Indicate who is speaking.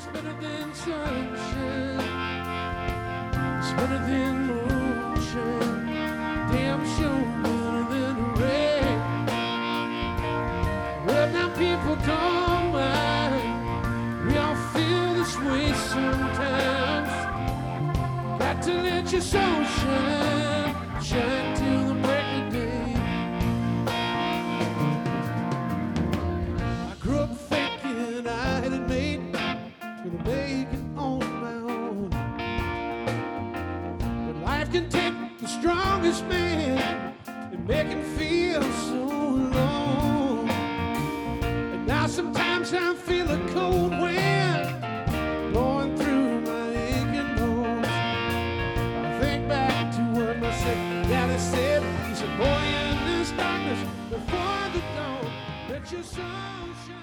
Speaker 1: better than sunshine. It's better than moonshine. Damn sure better than rain. Well, now people don't mind. We all feel this way sometimes. Got to let your soul shine, shine till the break of day. I grew up thinking I had it made, gonna make it on my own. But life can take the strongest man and make him feel so alone. And now sometimes I feel a cold wind blowing through my aching bones. I think back to what my sick daddy said. He said, boy, in this darkness before the dawn, let your soul shine.